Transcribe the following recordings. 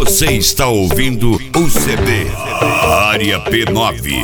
Você está ouvindo o CD Área P9.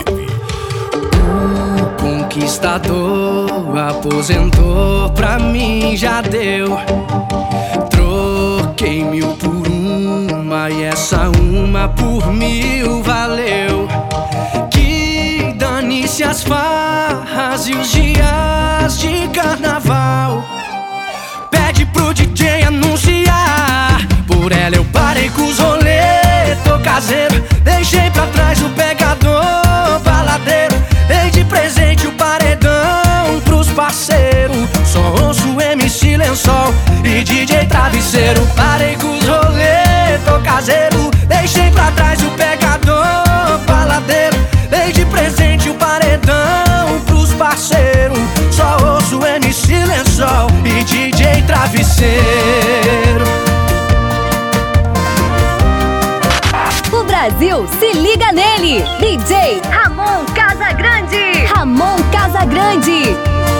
O conquistador aposentou, pra mim já deu. Troquei 1000 por uma e essa uma por 1000 valeu. Que dane-se as farras e os dias de carnaval. Pede pro DJ anunciar, por ela eu parei com os rolê. Tô caseiro, deixei pra trás o pegador baladeiro. Dei de presente o paredão pros parceiros. Só ouço MC Lençol e DJ Travesseiro. Parei com os rolê, tô caseiro, deixei pra trás o pegador baladeiro. Dei de presente o paredão pros parceiros. Só ouço MC Lençol e DJ Travesseiro. O Brasil se liga nele, DJ Ramon Casagrande. Ramon Casagrande.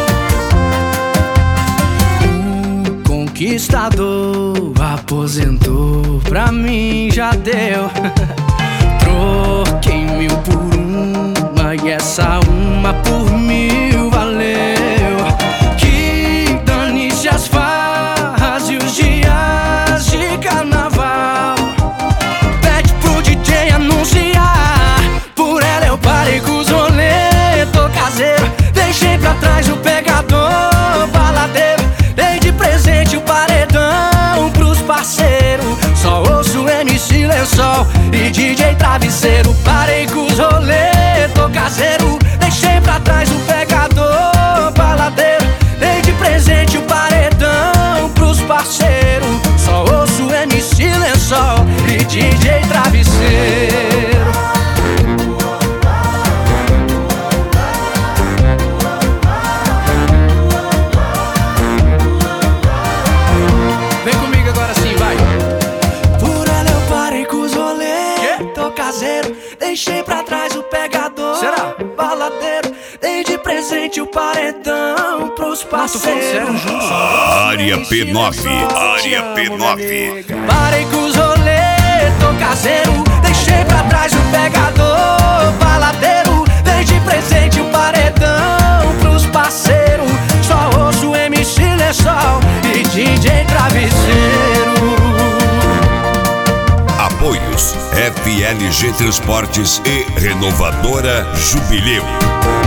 O conquistador aposentou, pra mim já deu. Troquei 1000 por uma e essa uma por 1000 valeu. Que dane-se as farras e os dias de carnaval. Pede pro DJ anunciar, por ela eu parei com os rolê. Tô caseiro, deixei pra trás o pegador baladeiro. Dei de presente o paredão pros parceiros. Só ouço MC Lençol e DJ Travesseiro. Parei com os rolê, tô caseiro, deixei pra trás o pegador baladeiro. Dei de presente o paredão pros parceiros. Só ouço MC Lençol e DJ Travesseiro. Vem comigo agora sim, vai. Por ela eu parei com os rolê. Tô caseiro, deixei pra trás o pegador. Será? Baladeiro, dei de presente o paredão pros parceiros. Área P9. Área P9. Parei com os rolê, tô caseiro, deixei pra trás o pegador baladeiro. Dei de presente o paredão pros parceiros. Só ouço MC Lençol e DJ Travesseiro. Apoios FLG Transportes e Renovadora Jubileu.